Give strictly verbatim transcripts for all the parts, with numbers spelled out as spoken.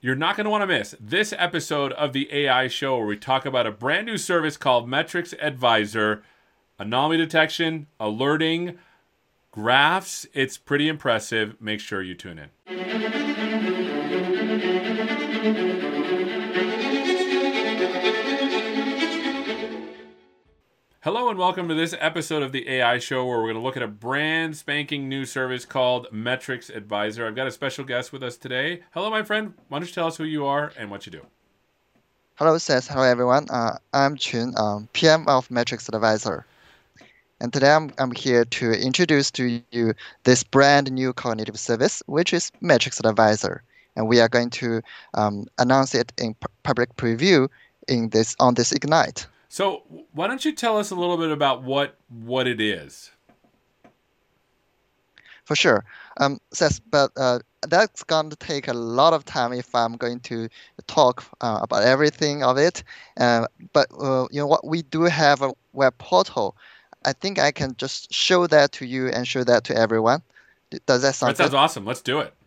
You're not going to want to miss this episode of the A I Show where we talk about a brand new service called Metrics Advisor, anomaly detection, alerting, graphs. It's pretty impressive. Make sure you tune in. Hello and welcome to this episode of the A I Show where we're going to look at a brand spanking new service called Metrics Advisor. I've got a special guest with us today. Hello, my friend. Why don't you tell us who you are and what you do? Hello, Seth. Hello, everyone. Uh, I'm Chun, um, P M of Metrics Advisor. And today I'm, I'm here to introduce to you this brand new cognitive service, which is Metrics Advisor. And we are going to um, announce it in pu- public preview in this on this Ignite. So why don't you tell us a little bit about what what it is? For sure. Um, Seth, but uh, that's going to take a lot of time if I'm going to talk uh, about everything of it. Uh, but uh, you know what? We do have a web portal. I think I can just show that to you and show that to everyone. Does that sound That sounds good? awesome. Let's do it.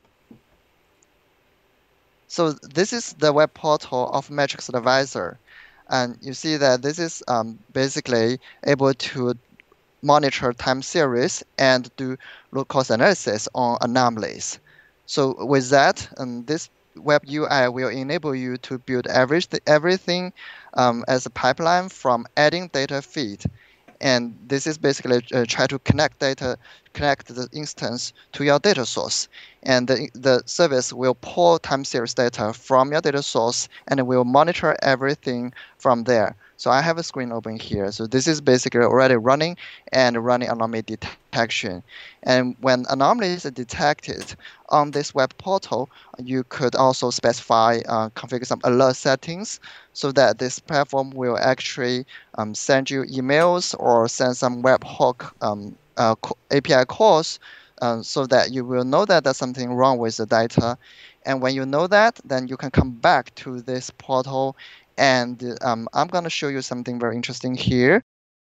So this is the web portal of Metrics Advisor. And you see that this is um, basically able to monitor time series and do root cause analysis on anomalies. So with that, um, this web U I will enable you to build every, everything um, as a pipeline from adding data feed. And this is basically uh, try to connect data, connect the instance to your data source. And the, the service will pull time series data from your data source and it will monitor everything from there. So I have a screen open here. So this is basically already running and running anomaly detection. And when anomalies are detected on this web portal, you could also specify, uh, configure some alert settings so that this platform will actually um, send you emails or send some webhook um, uh, A P I calls uh, so that you will know that there's something wrong with the data. And when you know that, then you can come back to this portal. And um, I'm going to show you something very interesting here.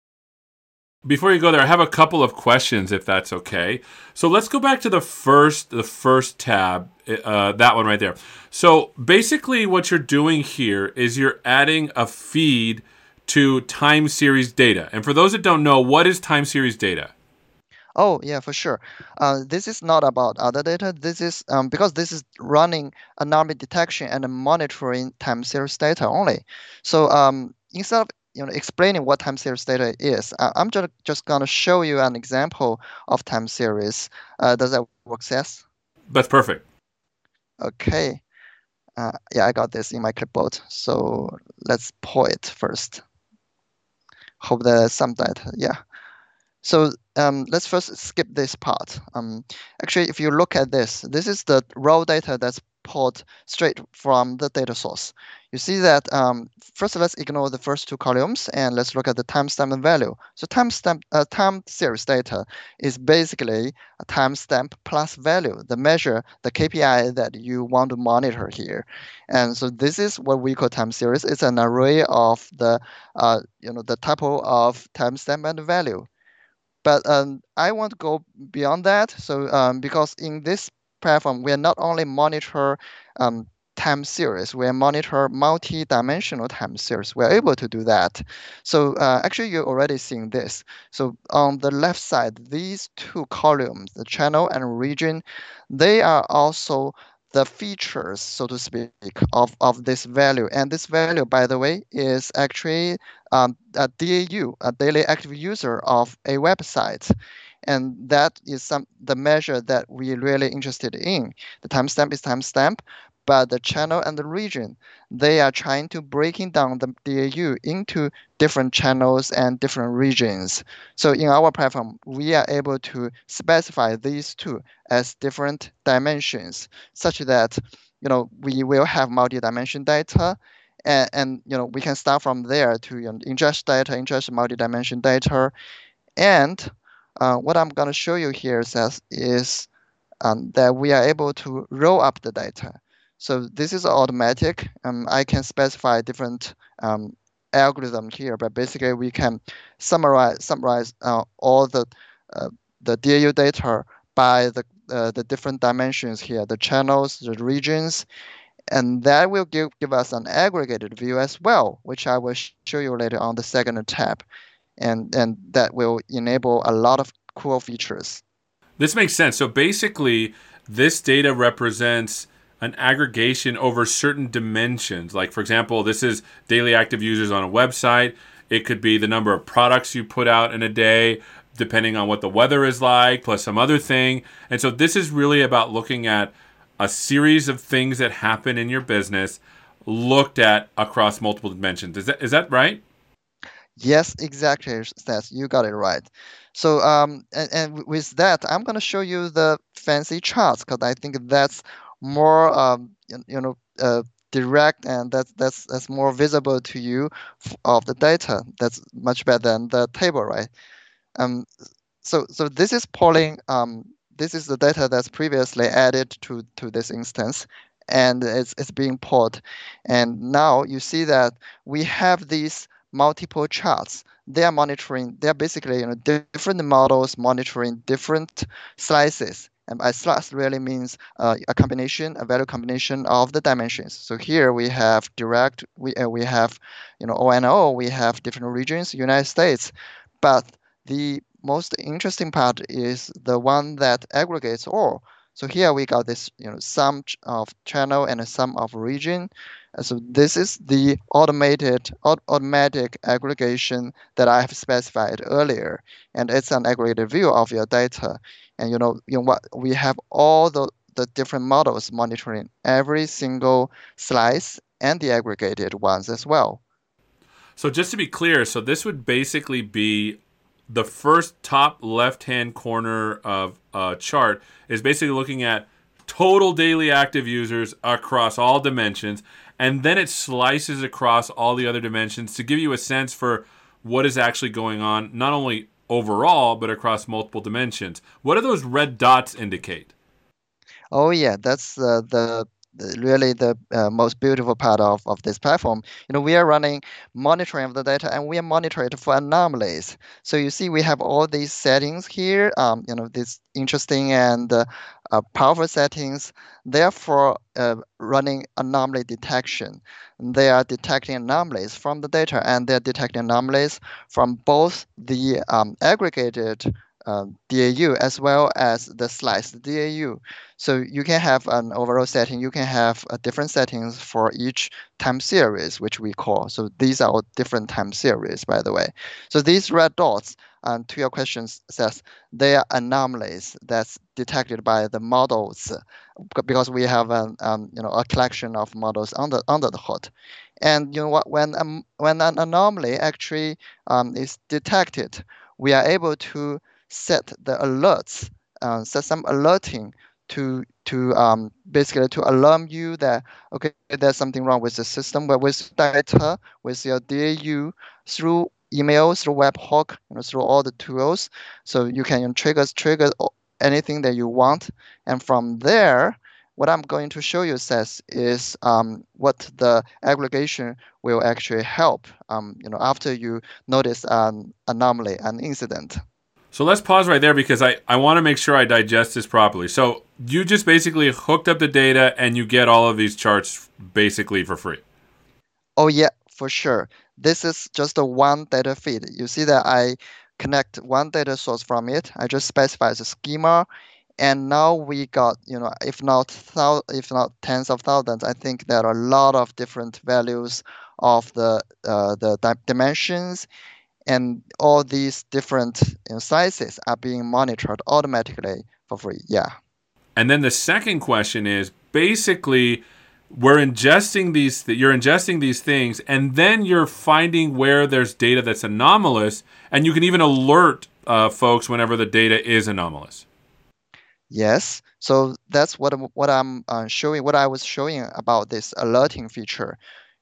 Before you go there, I have a couple of questions, if that's okay. So let's go back to the first, the first tab, uh, that one right there. So basically, what you're doing here is you're adding a feed to time series data. And for those that don't know, what is time series data? Oh, yeah, for sure. Uh, this is not about other data. This is um, because this is running anomaly detection and monitoring time series data only. So um, instead of you know explaining what time series data is, I- I'm just just gonna show you an example of time series. Uh, does that work, Seth? That's perfect. Okay. Uh, yeah, I got this in my clipboard. So let's pull it first. Hope there's some data. Yeah. So um, let's first skip this part. Um, actually, if you look at this, this is the raw data that's pulled straight from the data source. You see that um, first let's ignore the first two columns and let's look at the timestamp and value. So timestamp, uh, time series data is basically a timestamp plus value, the measure, the K P I that you want to monitor here. And so this is what we call time series. It's an array of the, uh, you know, the tuple of timestamp and value. But um, I want to go beyond that. So um, because in this platform, we are not only monitor um, time series, we monitor multi-dimensional time series. We're able to do that. So uh, actually, you're already seeing this. So on the left side, these two columns, the channel and region, they are also the features, so to speak, of, of this value. And this value, by the way, is actually um, a D A U, a daily active user of a website. And that is some the measure that we're really interested in. The timestamp is timestamp, but the channel and the region, they are trying to breaking down the D A U into different channels and different regions. So in our platform, we are able to specify these two as different dimensions, such that you know we will have multi-dimension data, and, and you know we can start from there to you know, ingest data, ingest multi-dimension data, and uh, what I'm going to show you here says is um, that we are able to roll up the data. So this is automatic. Um, I can specify different um, algorithm here, but basically we can summarize summarize uh, all the uh, the D A U data by the uh, the different dimensions here, the channels, the regions, And that will give, give us an aggregated view as well, which I will sh- show you later on the second tab. And, and that will enable a lot of cool features. This makes sense. So basically, this data represents an aggregation over certain dimensions. Like, for example, this is daily active users on a website. It could be the number of products you put out in a day, depending on what the weather is like, plus some other thing. And so this is really about looking at a series of things that happen in your business looked at across multiple dimensions. Is that is that right? Yes, exactly, Seth. You got it right. So, um, and, and with that, I'm going to show you the fancy charts because I think that's more, um, you, you know, uh, direct and that's that's that's more visible to you f- of the data. That's much better than the table, right? Um, so so this is polling. Um, this is the data that's previously added to to this instance, and it's it's being polled. And now you see that we have these multiple charts. They are monitoring. They are basically you know different models monitoring different slices. And by slice really means uh, a combination, a value combination of the dimensions. So here we have direct, we uh, we have, you know, O and O. We have different regions, United States, but the most interesting part is the one that aggregates all. So here we got this, you know, sum of channel and a sum of region. Uh, So this is the automated aut- automatic aggregation that I have specified earlier, and it's an aggregated view of your data. And you know, you know what we have all the the different models monitoring every single slice and the aggregated ones as well. So just to be clear, so this would basically be the first top left-hand corner of a chart is basically looking at total daily active users across all dimensions, and then it slices across all the other dimensions to give you a sense for what is actually going on, not only overall, but across multiple dimensions. What do those red dots indicate? Oh yeah, that's uh, the, the really the uh, most beautiful part of, of this platform. You know, we are running monitoring of the data and we are monitoring it for anomalies. So you see, we have all these settings here. Um, you know, these interesting and uh, uh, powerful settings. Therefore, uh, running anomaly detection. They are detecting anomalies from the data and they're detecting anomalies from both the um, aggregated uh, D A U as well as the sliced D A U. So you can have an overall setting. You can have uh, different settings for each time series, which we call. So these are all different time series, by the way. So these red dots, um, to your question, says they are anomalies that's detected by the models uh, because we have an um, you know a collection of models under under the hood. And you know what? When um, when an anomaly actually um, is detected, we are able to set the alerts, uh, set some alerting to to um, basically to alarm you that okay, there's something wrong with the system, but with data, with your D A U through email, through webhook, you know, through all the tools, so you can you know, trigger trigger anything that you want, and from there, what I'm going to show you says is um, what the aggregation will actually help. Um, you know, after you notice an anomaly, an incident. So let's pause right there because I, I want to make sure I digest this properly. So you just basically hooked up the data and you get all of these charts basically for free. Oh yeah, for sure. This is just a one data feed. You see that I connect one data source from it. I just specify the schema, and now we got, you know, if not thou, if not tens of thousands, I think there are a lot of different values of the uh, the di- dimensions, and all these different you know, sizes are being monitored automatically for free. Yeah. And then the second question is basically we're ingesting these th- you're ingesting these things and then you're finding where there's data that's anomalous and you can even alert uh, folks whenever the data is anomalous. Yes, so that's what I'm, what I'm uh, showing, what I was showing about this alerting feature.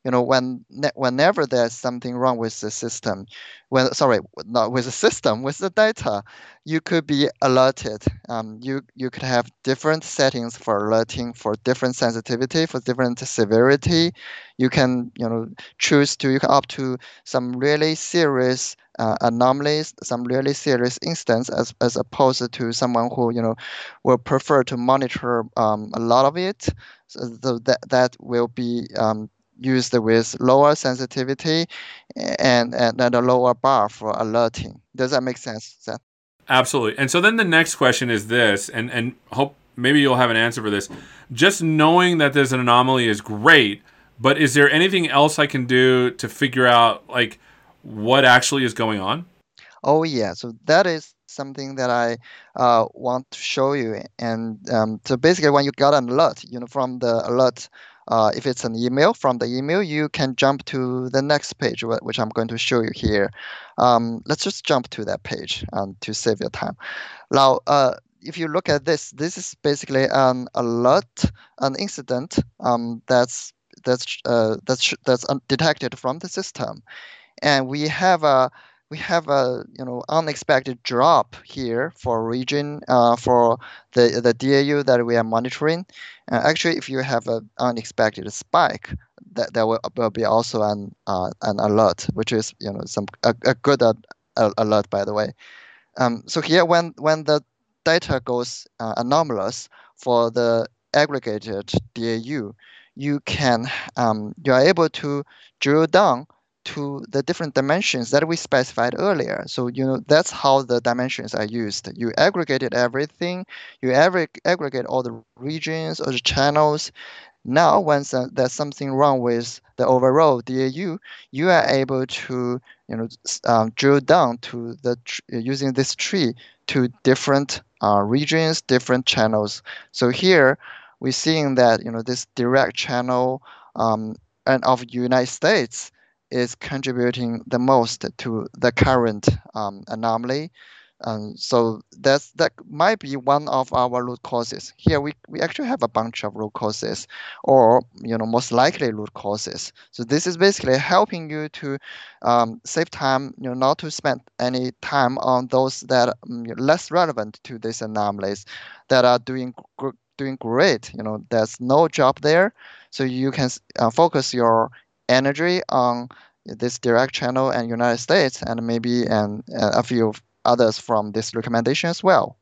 you know, when whenever there's something wrong with the system, when sorry, not with the system, with the data, you could be alerted. Um, you you could have different settings for alerting, for different sensitivity, for different severity. You can you know choose to you can opt to some really serious uh, anomalies, some really serious instance, as as opposed to someone who you know will prefer to monitor um, a lot of it. So so that that will be um, used with lower sensitivity and, and and a lower bar for alerting. Does that make sense, Seth? Absolutely. And so then the next question is this, and and hope maybe you'll have an answer for this. Just knowing that there's an anomaly is great, but is there anything else I can do to figure out like what actually is going on? Oh yeah, so that is something that I uh, want to show you. And um, so basically, when you got an alert, you know, from the alert, uh, if it's an email, from the email, you can jump to the next page, wh- which I'm going to show you here. Um, let's just jump to that page um, to save your time. Now, uh, if you look at this, this is basically an alert, an incident um, that's that's uh, that's that's un- detected from the system, and we have a we have a you know unexpected drop here for region uh, for the the D A U that we are monitoring. Uh, actually, if you have an unexpected spike, that there will, will be also an uh, an alert, which is you know some a, a good uh, alert, by the way. Um, so here, when when the data goes uh, anomalous for the aggregated D A U, you can um, you are able to drill down to the different dimensions that we specified earlier. So you know that's how the dimensions are used. You aggregated everything. You aggregate aggregate all the regions or the channels. Now, when so- there's something wrong with the overall D A U, you are able to, you know, s- um, drill down to the tr- using this tree to different uh, regions, different channels. So here we're seeing that, you know, this direct channel um, and of United States is contributing the most to the current um, anomaly. Um, so that's that might be one of our root causes. Here we, we actually have a bunch of root causes, or you know most likely root causes. So this is basically helping you to um, save time, you know, not to spend any time on those that are um, less relevant to these anomalies, that are doing gr- doing great. You know, there's no job there, so you can uh, focus your energy on this direct channel and United States, and maybe and uh, a few others from this recommendation as well.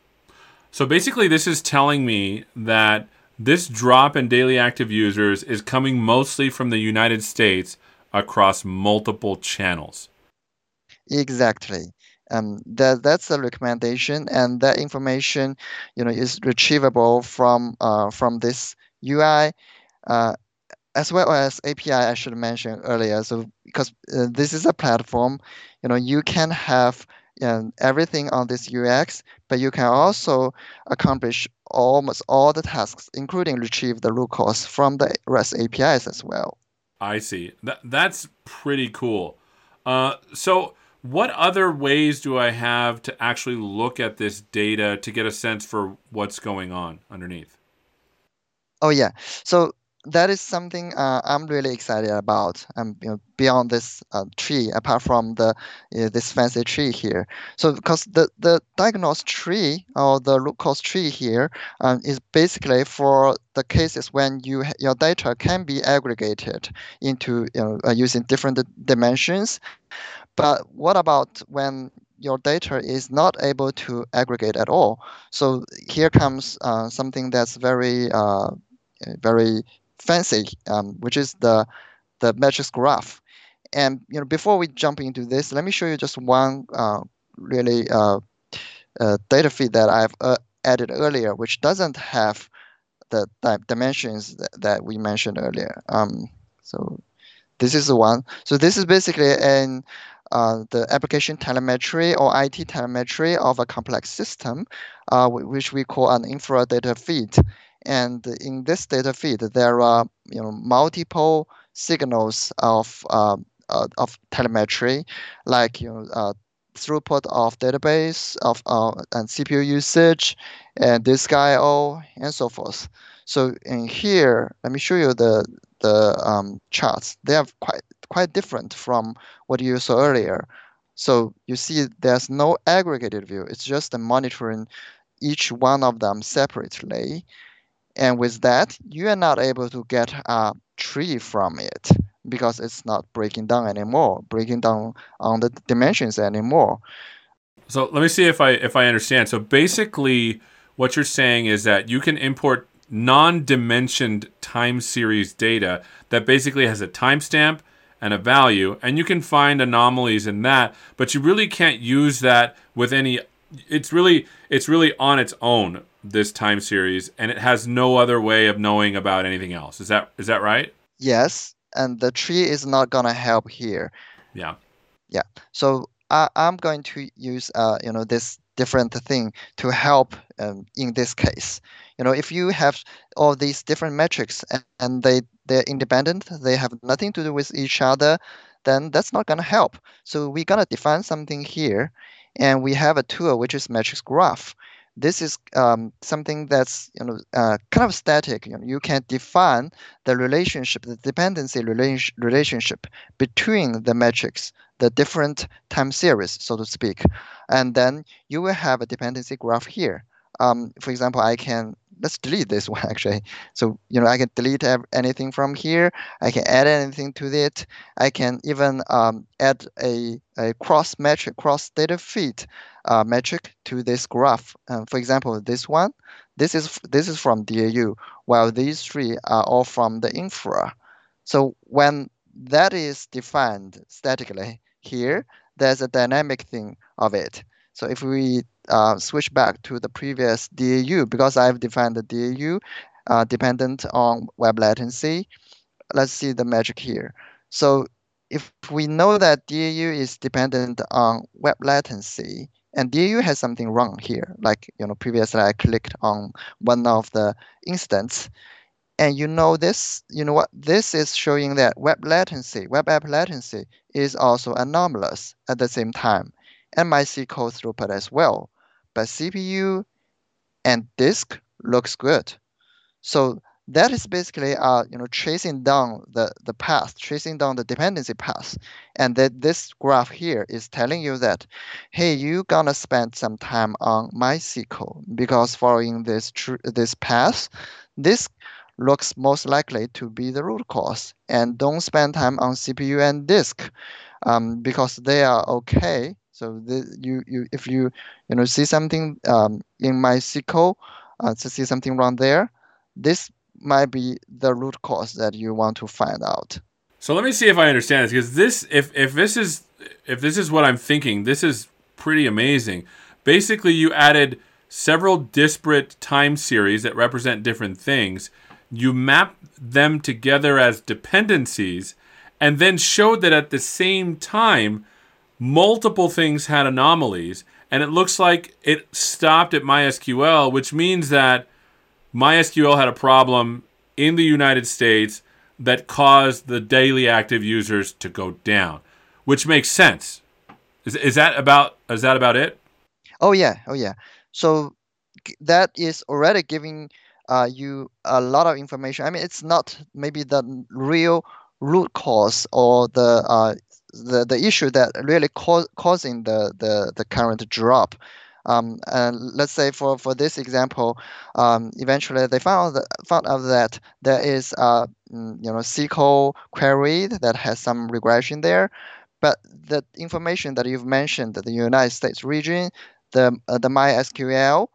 So basically, this is telling me that this drop in daily active users is coming mostly from the United States across multiple channels. Exactly. Um, that that's a recommendation, and that information, you know, is retrievable from uh, from this U I uh, as well as A P I. I I should mention earlier. So because uh, this is a platform, you know, you can have um, everything on this U X, but you can also accomplish almost all the tasks, including retrieve the root cause from the REST A P Is as well. I see. That that's pretty cool. Uh, so, what other ways do I have to actually look at this data to get a sense for what's going on underneath? Oh yeah. So that is something uh, I'm really excited about. Um, you know, beyond this uh, tree, apart from the uh, this fancy tree here. So because the the diagnose tree or the root cause tree here um, is basically for the cases when you ha- your data can be aggregated into you know uh, using different d- dimensions. But what about when your data is not able to aggregate at all? So here comes uh, something that's very uh, uh, very fancy, um, which is the the matrix graph. And you know, before we jump into this, let me show you just one uh, really uh, uh, data feed that I've uh, added earlier, which doesn't have the di- dimensions that, that we mentioned earlier. Um, so this is the one. So this is basically an uh, the application telemetry or I T telemetry of a complex system, uh, wh- which we call an infra data feed. And in this data feed, there are you know multiple signals of uh, uh, of telemetry, like you know uh, throughput of database of uh, and C P U usage, and disk I O, and so forth. So in here, let me show you the the um, charts. They are quite quite different from what you saw earlier. So you see there's no aggregated view. It's just monitoring each one of them separately. And with that, you are not able to get a tree from it because it's not breaking down anymore, breaking down on the dimensions anymore. So let me see if I if I understand. So basically, what you're saying is that you can import non-dimensioned time series data that basically has a timestamp and a value, and you can find anomalies in that, but you really can't use that with any. It's really it's really on its own, this time series, and it has no other way of knowing about anything else. Is that is that right? Yes, and the tree is not gonna help here. Yeah. Yeah. So I, I'm going to use uh, you know, this different thing to help um, in this case. You know, if you have all these different metrics and, and they they're independent, they have nothing to do with each other, then that's not gonna help. So we're gonna define something here, and we have a tool which is matrix graph. This is um, something that's, you know, uh, kind of static. You know, you can define the relationship, the dependency relation, relationship between the metrics, the different time series, so to speak. And then you will have a dependency graph here. Um, for example, I can, let's delete this one actually. So, you know, I can delete anything from here. I can add anything to it. I can even um, add a, a cross metric, cross data feed uh, metric to this graph. Um, for example, this one, this is this is from D A U, while these three are all from the infra. So when that is defined statically, here, there's a dynamic thing of it. So if we uh, switch back to the previous D A U, because I've defined the D A U uh, dependent on web latency, let's see the magic here. So if we know that D A U is dependent on web latency, and D A U has something wrong here, like, you know, previously I clicked on one of the instance, and you know this, you know what? This is showing that web latency, web app latency is also anomalous at the same time, and MySQL throughput as well. But C P U and disk looks good. So that is basically uh, you know, tracing down the, the path, tracing down the dependency path. And that this graph here is telling you that, hey, you're gonna spend some time on MySQL because following this tr this path, this looks most likely to be the root cause. And don't spend time on C P U and disk um, because they are okay. So the, you, you if you you know, see something um, in MySQL, uh, to see something wrong there, this might be the root cause that you want to find out. So let me see if I understand this, because this, if if this is if this is what I'm thinking, this is pretty amazing. Basically, you added several disparate time series that represent different things. You map them together as dependencies, and then showed that at the same time, multiple things had anomalies, and it looks like it stopped at MySQL, which means that MySQL had a problem in the United States that caused the daily active users to go down, which makes sense. Is, is that about is that about it? Oh yeah, oh yeah. So that is already giving uh, you a lot of information. I mean, it's not maybe the real root cause or the uh, the the issue that really cause, causing the, the the current drop. Um, and let's say for, for this example, um, eventually they found that, found out that there is a mm, you know, S Q L query that has some regression there, but the information that you've mentioned, the United States region, the uh, the MySQL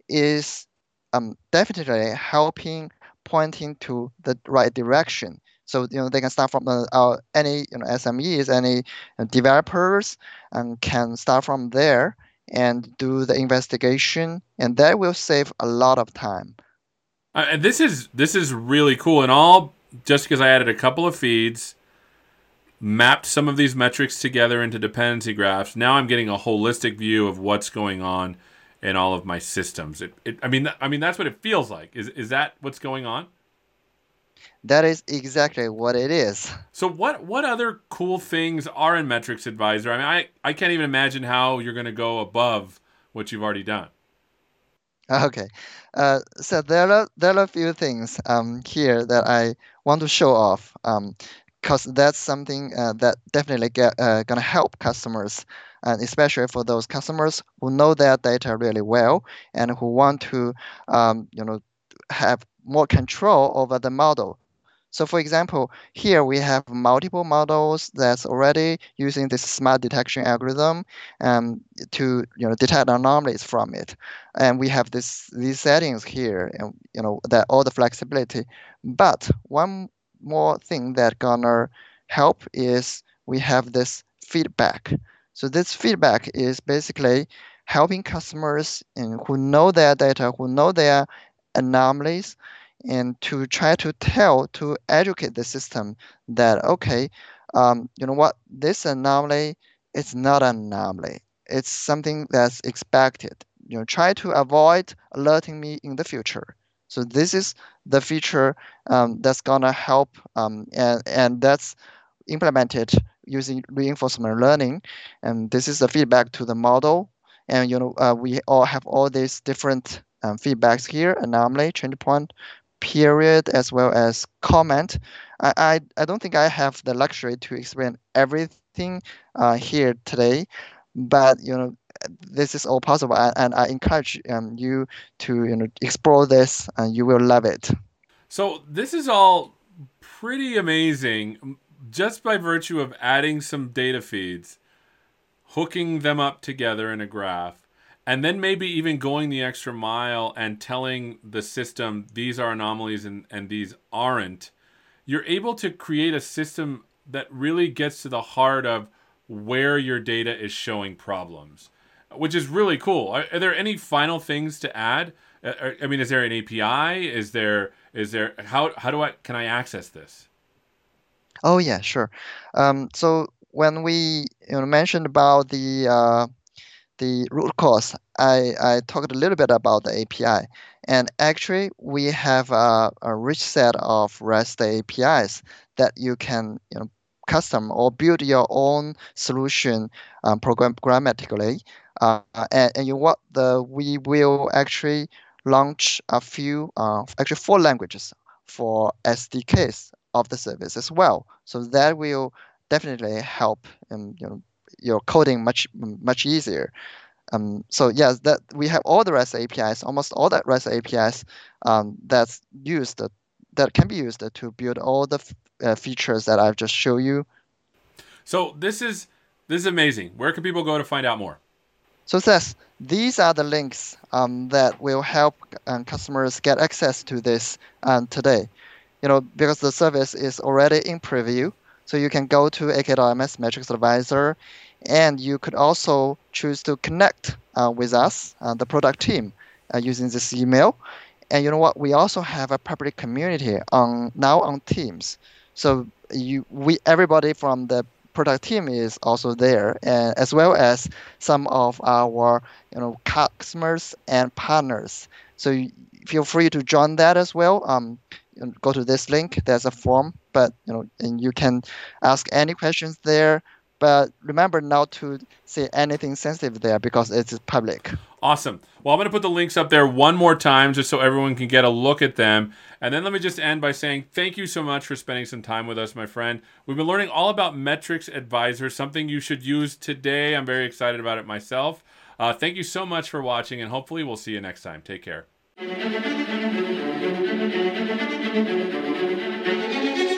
is um, definitely helping pointing to the right direction. So, you know, they can start from uh, uh, any, you know, S M Es, any uh, developers, and can start from there and do the investigation, and that will save a lot of time. Uh, and this is this is really cool, and all just because I added a couple of feeds, mapped some of these metrics together into dependency graphs. Now I'm getting a holistic view of what's going on in all of my systems. It, it, I mean, I mean that's what it feels like. Is is that what's going on? That is exactly what it is. So what what other cool things are in Metrics Advisor? I mean, I, I can't even imagine how you're going to go above what you've already done. Okay. Uh, so there are there are a few things um, here that I want to show off, um, because that's something uh, that definitely get, uh, gonna help customers, and especially for those customers who know their data really well and who want to, um, you know, have more control over the model. So for example, here we have multiple models that's already using this smart detection algorithm um, to you know detect anomalies from it, and we have this these settings here, and you know that all the flexibility. But one more thing that gonna help is we have this feedback. So this feedback is basically helping customers in, who know their data, who know their anomalies, and to try to tell to educate the system that okay, um, you know what, this anomaly is not an anomaly, it's something that's expected, you know, try to avoid alerting me in the future. So this is the feature um, that's gonna help, um, and, and that's implemented using reinforcement learning, and this is the feedback to the model. And you know uh, we all have all these different um, feedbacks here: anomaly, change point, period, as well as comment. I, I, I don't think I have the luxury to explain everything uh, here today, but you know this is all possible, and, and I encourage um, you to you know explore this, and you will love it. So this is all pretty amazing just by virtue of adding some data feeds, hooking them up together in a graph, and then maybe even going the extra mile and telling the system these are anomalies and, and these aren't. You're able to create a system that really gets to the heart of where your data is showing problems, which is really cool. Are, are there any final things to add? Uh, I mean, is there an A P I? Is there is there how how do I can I access this? Oh yeah, sure. Um, so when we you know mentioned about the uh, the root cause, I, I talked a little bit about the A P I. And actually, we have a, a rich set of REST A P Is that you can you know, custom or build your own solution um, programmatically. Uh, and, and you what the we will actually launch a few, uh, actually four languages for S D Ks of the service as well. So that will definitely help um, you know, your coding much much easier. Um, so yes, that we have all the REST A P Is, almost all the REST A P Is um, that's used that can be used to build all the f- uh, features that I've just shown you. So this is this is amazing. Where can people go to find out more? So Seth, these are the links um, that will help um, customers get access to this um, today. You know, because the service is already in preview, so you can go to A K dot M S Metrics Advisor, and you could also choose to connect uh, with us, uh, the product team, uh, using this email. And you know what? We also have a public community on now on Teams. So you, we, everybody from the product team is also there, and as well as some of our, you know, customers and partners. So you, feel free to join that as well. Um, you know, go to this link. There's a form, but you know, and you can ask any questions there. But remember not to say anything sensitive there because it's public. Awesome. Well, I'm going to put the links up there one more time just so everyone can get a look at them. And then let me just end by saying thank you so much for spending some time with us, my friend. We've been learning all about Metrics Advisor, something you should use today. I'm very excited about it myself. Uh, thank you so much for watching, and hopefully we'll see you next time. Take care.